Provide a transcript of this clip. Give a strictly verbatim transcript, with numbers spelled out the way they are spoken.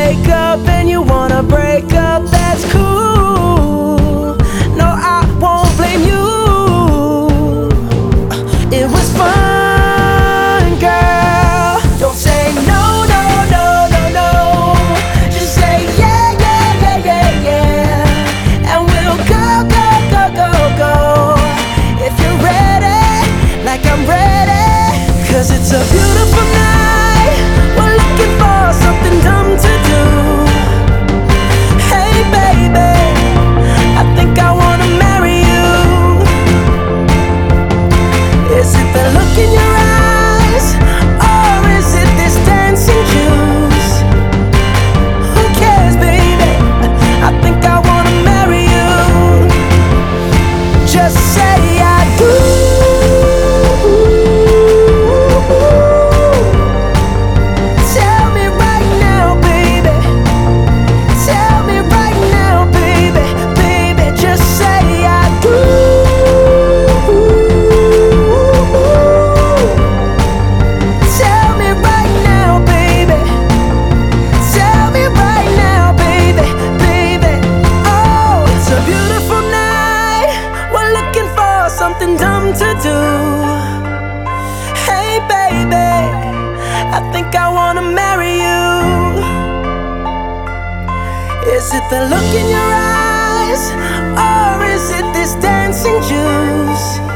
wake up and you wanna break up, that's cool. No, I won't blame you. It was fun, girl. Don't say no, no, no, no, no. Just say yeah, yeah, yeah, yeah, yeah. And we'll go, go, go, go, go. If you're ready, like I'm ready. Cause it's a beautiful night. We're looking for something dumb to do. Hey baby, I think I wanna marry you. Is it the look in your eyes, or is it this dancing juice? Who cares, baby? I think I wanna marry you. Just say I do. Tell me right now, baby. Tell me right now, baby. Baby, just say I do. Tell me right now, baby. Tell me right now, baby, baby. Oh, it's a beautiful night. We're looking for something dumb to do. Hey baby, I think I wanna marry you. Is it the look in your eyes, or is it this dancing juice?